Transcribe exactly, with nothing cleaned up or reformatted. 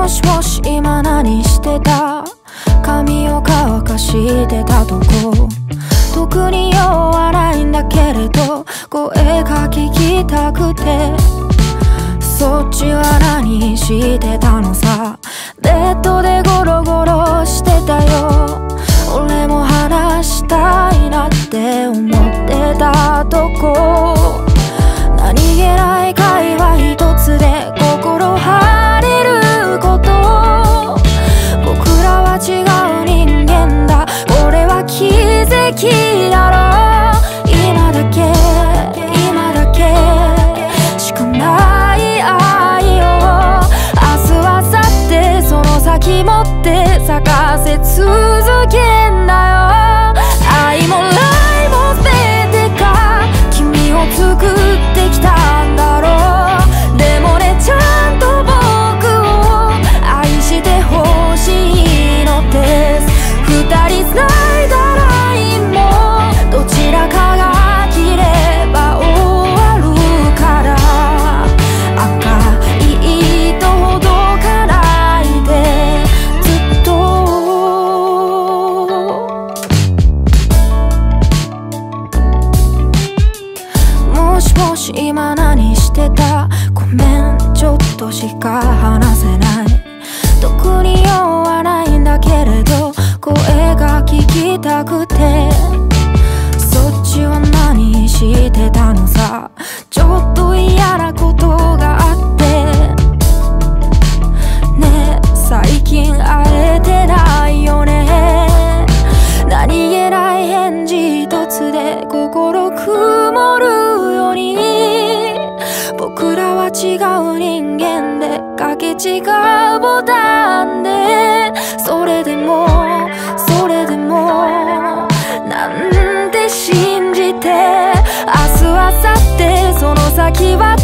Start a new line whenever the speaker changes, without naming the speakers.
しもし今何してた？髪を乾かしてたとこ。特に用はないんだけれど声が聞きたくて。そっちは何してたのさ？ベッドでゴロゴロしてたよ。俺も話したいなって思ってたとこ。何気ない会話一つで心晴れること。僕らは違う人間だ、これは奇跡だろう。今だけ今だけしかない愛を、明日明後日その先持って咲かせ続けんだよ。愛も愛も全てが君を作ってきたんだろう。でもね、ちゃんと僕を愛してほしいのです。二人繋いだラインもどちらかが切れば終わるから、赤い糸ほどかないでずっと。もしもし今何してた？ごめんちょっとしか話せない。特に用はないんだけれど声が聞きたくて。そっちは何してたのさ？ちょっと嫌なことがあってね。最近会えてないよね。何気ない返事一つで心曇るように。僕らは違う人間でかけ違うボタンで。それでもそれでもなんて信じて、明日明後日その先は